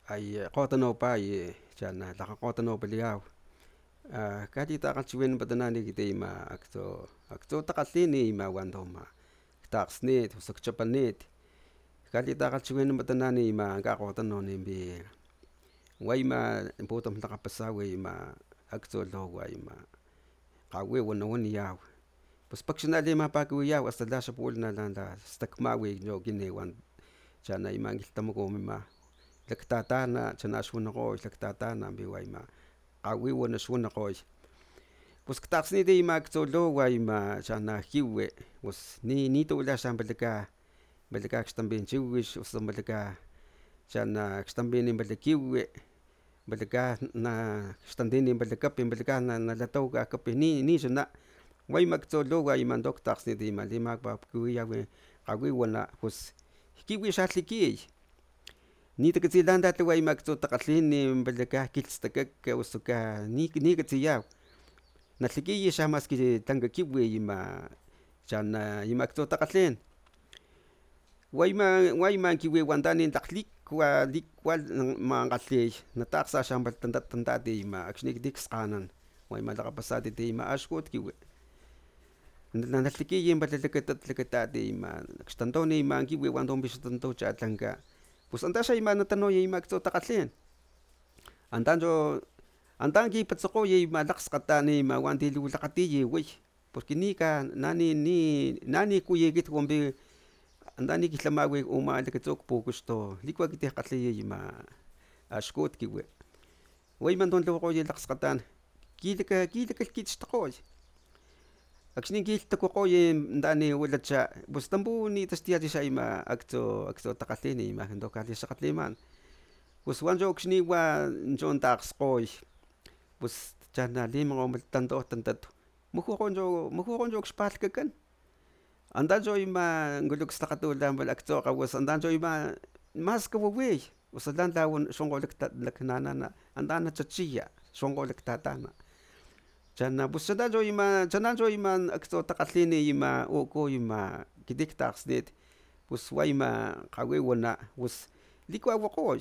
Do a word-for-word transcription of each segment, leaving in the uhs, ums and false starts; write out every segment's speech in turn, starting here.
ay qotano pa ay chana la qotano baliaw a kadi ta kachiwen badanani kite ma akto akto taqallini ma wandoma taqsnit usakchapanit kadi ta kachiwen badanani ma ka qotano nimbi wayma putam taqapasawi ma akto lo wayma qawi wana wan yaw pues pakshna lima pakuwi yaw hasta la shapulna landa stakmawi no kini wan chana ima ngiltamuko mima laktatana chana shunaqo laktatana biwayma qawi wana shunaqo pues ktaqsniti ima ktsolo wayma chana jiwe pues ni nitawila xambalaka balaka xtambien chiwix osu balaka chana xtambien balakiwi balaka na xtantini balakapi balaka nalatawka kapi ni ni xana wayma ktsolo wayma tok taqsniti ima lima pakuwi yawi qawi wana pues kiwi xalhiki nitakatsi lanta tlawayma ktso takgalhin balaka kilhtstakak osu ka ni katsiyaw nalhikiy xa maski tlanka kiwi ima chana ima ktso takgalhin wayma wayma kiwi wantani tlakglikwa likwal mankgalhiy natakgsa xambaltantati ima akxni ekiti skganan wayma lakgapasatiti ima axkut kiwi nalhikiy palalakatat lakatati ima xtantoni ima kiwi wanto pixtanto chatlanka pus anta xa ima natanuy ima ktso takgalhin antancho anta kipatsakgoy ima lakgskgatan ima wanti lu lakgatiy way porque nika nani ni nani kuyi ekit wampi anta ni kilhamawi uma lakatsu kpukuxto liku ekiti kgalhiy ima axkut kiwi wayma ton tlawakgoy lakgskgatan kilakalhkitxtakgoy akxni kilhtakukgoy tani walacha pus tampu nitaxtuyacha xa ima aktso aktso takgalhin ima jantu kalixakgatliman pus wancho akxni wa chon takgskgoy pus chana limakgoma tanto tantat mujukgo mujukgo xpalhkakan antacho ima kulukstakgat aktso kgawas antacho ima mas kawawi osu lantla xonkgo laknanana anta nachachiya xonkgo laktatana chana pus chanancho ima chanancho ima aktso takgalhin ima uku ima ekiti ktakgsnit pus wayma kgawi wana pus likuawakgoy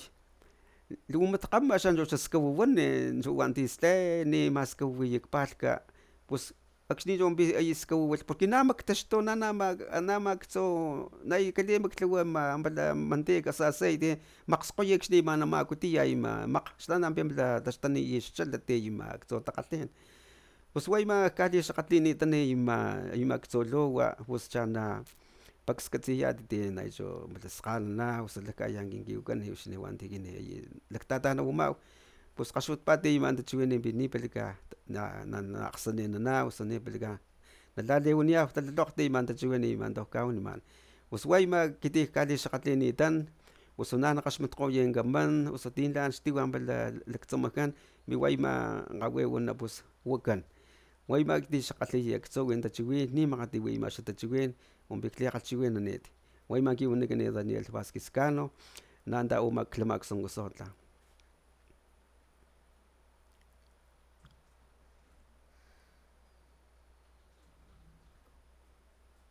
lu mat kgama xancho xaskawawan chu wanti sle maskawawiya kpalhka pus akxni chompi hay skawawalh porque na maktaxtu nama ktso nai kalimaklhuwa ampala manteca osu aceite makgskgoy akxni ama namakutiya ima makg xla taxtuniy xchalat ima ktso takgalhin pus wayma kalixakgatlinitani ima ima ktso luwa pus chana pakskatsiyatit nachu skganana osu lakaya kin kiwkan uxni wanti kini laktatana wamaw pus kgaxutpat ima tachiwin nipalaka naakgsaninana osu nipalaka nalaliwanayaw talalokgt ima tachiwin ima tok kawaniman pus wayma ekiti kalixakgatlinitan osu na nakgaxmatkgoy kaman osu tin lan xtiwa laktsumujan mi wayma kgawi wana pus wakan wayma ekiti xakgalhiy ktso tachiwin nimakgati wi ima xa tachiwin ompi klikgalhchiwinanit wayma kiwanikan Daniel Vazquez Cano nanta uma klama ksonkosotla.